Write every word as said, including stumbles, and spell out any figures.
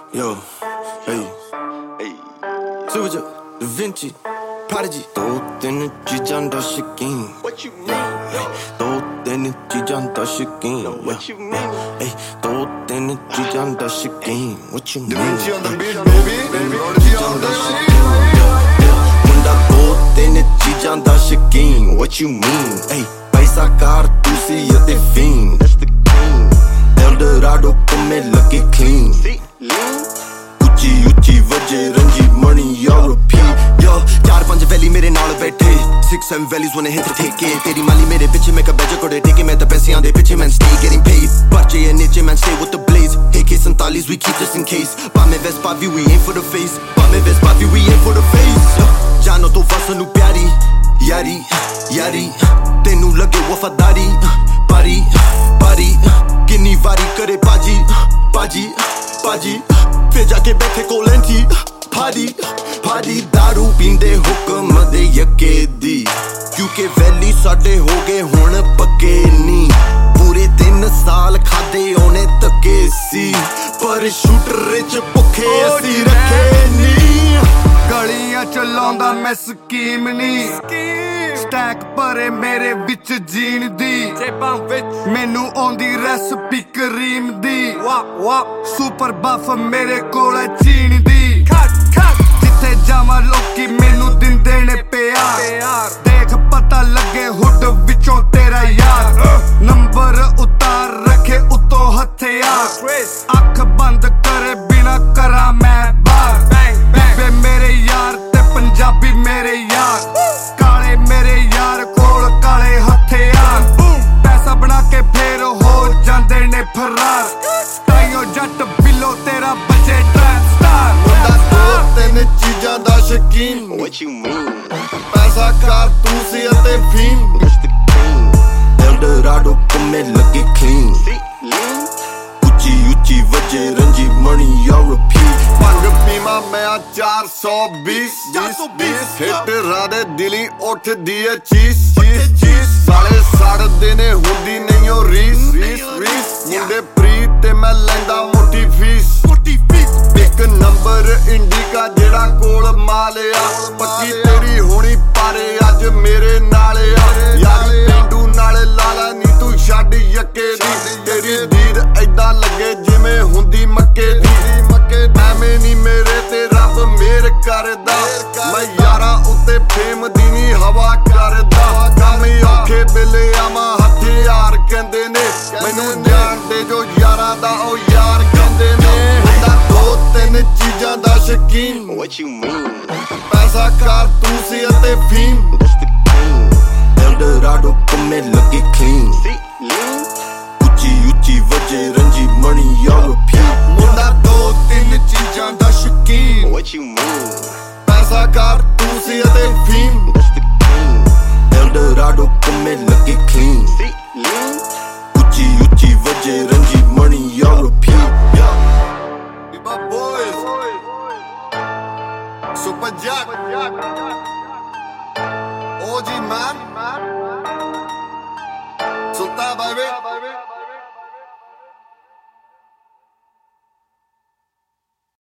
Yo, hey, hey. Super Da Vinci, Prodigy. ਦੋ ਤਿੰਨ ਚੀਜ਼ਾਂ ਦਾ ਸ਼ੌਕੀਨ। What you mean? ਦੋ ਤਿੰਨ ਚੀਜ਼ਾਂ ਦਾ ਸ਼ੌਕੀਨ। What you mean? Hey, ਦੋ ਤਿੰਨ ਚੀਜ਼ਾਂ ਦਾ ਸ਼ੌਕੀਨ। What you mean? Da Vinci on the beat, baby. Baby, on the shit. ਮੁੰਡਾ ਦੋ ਤਿੰਨ ਚੀਜ਼ਾਂ ਦਾ ਸ਼ੌਕੀਨ। What you mean? Hey, ਪੈਸਾ ਕਾਰਤੂਸੀ ਅਤੇ ਫੀਨ। That's the king. Eldorado ਕੋਮੇ ਲੱਗੇ clean। ਉੱਚੀ ਉੱਚੀ ਵਜੇ ਰੰਜੀ money European। Yo, ਚਾਰ ਪੰਜ ਵੈਲੀ ਮੇਰੇ ਨਾਲ ਬੈਠੇ six seven ਵੈਲੀਜ਼ when I hit the ਠੇਕੇ। ਤੇਰੀ ਮਾਲੀ ਮੇਰੇ ਪਿੱਛੇ ਮੈਂ ਕਬੈਜਾ ਕੋੜੇ ਟੇਕੇ। ਮੈਂ ਤਾਂ ਪੈਸਿਆਂ ਦੇ ਪਿੱਛੇ man stay getting paid। ਪਰਚੇ ਐ ਨੀਚੇ man stay with the blaze। A K forty-seven we keep just in case। ਭਾਵੇਂ ਵੈਸਪਾ ਵੀ we aim for the face। ਭਾਵੇਂ ਵੈਸਪਾ ਵੀ we aim for the face। ਜਾਨੋ ਤੋਂ ਵਸਣ ਨੂੰ ਪਿਆਰੀ ਯਾਰੀ ਯਾਰੀ ਤੈਨੂੰ ਲੱਗੇ ਵਫਾਦਾਰੀ ਪਾਰੀ ਪਾਰੀ ਕਿੰਨੀ ਵਾਰੀ ਕਰੇ ਪਾਜੀ ਪਾਜੀ ਪਾਜੀ ਫੇ ਜਾ ਕੇ ਬੈਠੇ ਕੋਲੈਂਟੀ ਪਾਦੀ ਪਾਦੀ ਦਾਰੂ ਪੀਂਦੇ ਹੁਕਮ ਦੇ ਯੱਕੇ ਦੀ ਕਿਉਂਕਿ ਵੈਲੀ ਸਾਡੇ ਹੋ ਗਏ ਹੁਣ ਪੱਕੇ ਨੀ ਪੂਰੇ ਤਿੰਨ ਸਾਲ ਖਾਦੇ ਉਹਨੇ ਧੱਕੇ ਸੀ ਪਰ ਸ਼ੂਟਰ ਚ ਭੁੱਖੇ ਅਸੀਂ ਰੱਖੇ ਨੀ ਗਲੀਆਂ ਚ ਲਾਉਂਦਾ ਮੈਂ ਸਕੀਮ ਨੀ ਸਟੈਕ ਭਰੇ ਮੇਰੇ ਵਿੱਚ ਜੀਨ ਦੀ ਜੇਬਾਂ ਵਿੱਚ ਮੈਨੂੰ ਆਉਂਦੀ ਰੈਸਪੀ ਕਰੀਮ ਦੀ ਵਾ ਵਾ ਸੁਪਰ ਬਫ ਮੇਰੇ ਕੋਲ ਹੈ ਚੀਨ ਦੀ ਜਿੱਥੇ ਜਾਵਾਂ ਲੋਕੀ ਮੈਨੂੰ ਦਿੰਦੇ ਨੇ ਪਿਆਰ ਦੇਖ ਪਤਾ ਲੱਗੇ ਹੁੱਡ ਵਿੱਚੋਂ ਤੇਰਾ ਯਾਰ ਨੰਬਰ ਉਤਾਰ ਰੱਖੇ ਉੱਤੋਂ ਹਥਿਆਰ ਅੱਖ ਬੰਦ ਕਰੇ ਬਿਨਾ ਕਰਾਂ ਮੈਂ ਬਾਹਰ ਬੇ ਮੇਰੇ ਯਾਰ ਤੇ ਪੰਜਾਬੀ ਮੇਰੇ ਯਾਰ ਕਾਲੇ ਮੇਰੇ ਯਾਰ ਕੋਲ ਕਾਲੇ ਹਥਿਆਰ ਪੈਸਾ ਬਣਾ ਕੇ ਫੇਰ ਹੋ ਜਾਂਦੇ ਨੇ ਫਰਾਰ ਤਾਈਓ ਜੱਟ ਬਿੱਲੋ ਤੇਰਾ ਬੱਚੇ ਟਰੈਕ ਸਟਾਰ ਮੁੰਡਾ ਦੋ ਤਿੰਨ ਚੀਜ਼ਾਂ ਦਾ ਸ਼ੌਕੀਨ What you mean? ਪੈਸਾ ਕਾਰਤੂਸੀ ਅਤੇ ਫੀਮ Eldorado ਕੋਮੇ ਲੱਗੇ clean ਉੱਚੀ ਉੱਚੀ ਵਜੇ ਰੰਜੀ money European ਪੰਜ ਪੀਮਾ ਮੈਂ ਚਾਰ ਸੌ ਵੀਸ ਹਿੱਟ ਰਾਦੇ ਦਿਲੀ ਉੱਠਦੀ ਏ ਚੀਸ ਸਾਲੇ ਸੜਦੇ ਨੇ ਹੁੰਦੀ ਨਹੀਂ ਉਹ ਰੀਸ ਮੁੰਡੇ ਪ੍ਰੀਤ ਤੇ ਮੈਂ ਲੈਂਦਾ ਮੋਟੀ ਫੀਸ ਇੱਕ ਨੰਬਰ ਇੰਡੀਕਾ ਜਿਹੜਾ ਕੋਲ ਮਾਲਿਆ ਪੱਕੀ ਤੇਰੀ ਹੋਣੀ ਪਾਰੇ ਅੱਜ ਮੇਰੇ ਨਾਲ ਆ ਯਾਰੀ ਪਿੰਡੂ ਨਾਲੇ ਲਾਲਾ ਨੀ ਤੂੰ ਛੱਡ ਯੱਕੇ ਦੀ ਤੇਰੀ ਦੀਦ ਏਦਾਂ ਲੱਗੇ ਜਿਵੇਂ ਹੁੰਦੀ ਮੱਕੇ ਦੀ ਐਵੇਂ ਨੀ ਮੇਰੇ ਤੇ ਰੱਬ ਮੇਰ ਕਰਦਾ ਮੈਂ ਯਾਰਾਂ ਉੱਤੇ ਫੇਮ ਦੀ ਨੀ ਹਵਾ ਕਰਦਾ ਕੰਮ ਔਖੇ ਵੇਲੇ ਆਵਾਂ ਹਥਿਆਰ ਕਹਿੰਦੇ ਨੇ ਮੈਨੂੰ ਜਾਣਦੇ ਜੋ ਯਾਰਾਂ ਦਾ ਉਹ ਯਾਰ ਕਹਿੰਦੇ ਨੇ ਹੁੰਦਾ ਦੋ ਤਿੰਨ ਚੀਜ਼ਾਂ ਦਾ ਸ਼ੌਕੀਨ What you mean? ਪੈਸਾ ਕਾਰਤੂਸੀ ਅਤੇ ਫੀਮ Eldorado ਕੋਮੇ ਲੱਗੇ clean ਉੱਚੀ ਉੱਚੀ ਵਜੇ ਰੰਜੀ money European ਮੁੰਡਾ ਦੋ ਤਿੰਨ ਚੀਜ਼ਾਂ ਦਾ ਸ਼ੌਕੀਨ What you mean? ਪੈਸਾ ਕਾਰਤੂਸੀ ਅਤੇ ਫੀਮ Eldorado ਕੋਮੇ ਲੱਗੇ clean ਉੱਚੀ ਉੱਚੀ ਵਜੇ ਰੰਜੀ money European My boys Super Jack O G man Sultan baby